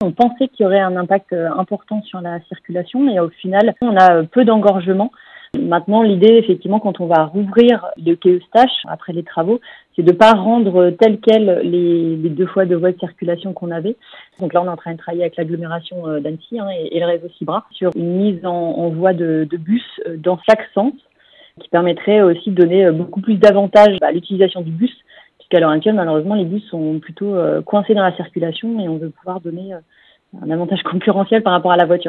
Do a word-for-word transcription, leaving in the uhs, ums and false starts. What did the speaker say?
On pensait qu'il y aurait un impact important sur la circulation, mais au final, on a peu d'engorgement. Maintenant, l'idée, effectivement, quand on va rouvrir le quai Eustache, après les travaux, c'est de ne pas rendre tel quel les, les deux fois deux voies de circulation qu'on avait. Donc là, on est en train de travailler avec l'agglomération d'Annecy hein, et, et le réseau Cibra sur une mise en, en voie de, de bus dans chaque sens, qui permettrait aussi de donner beaucoup plus d'avantages à l'utilisation du bus, puisqu'à l'heure actuelle, malheureusement, les bus sont plutôt coincés dans la circulation et on veut pouvoir donner un avantage concurrentiel par rapport à la voiture.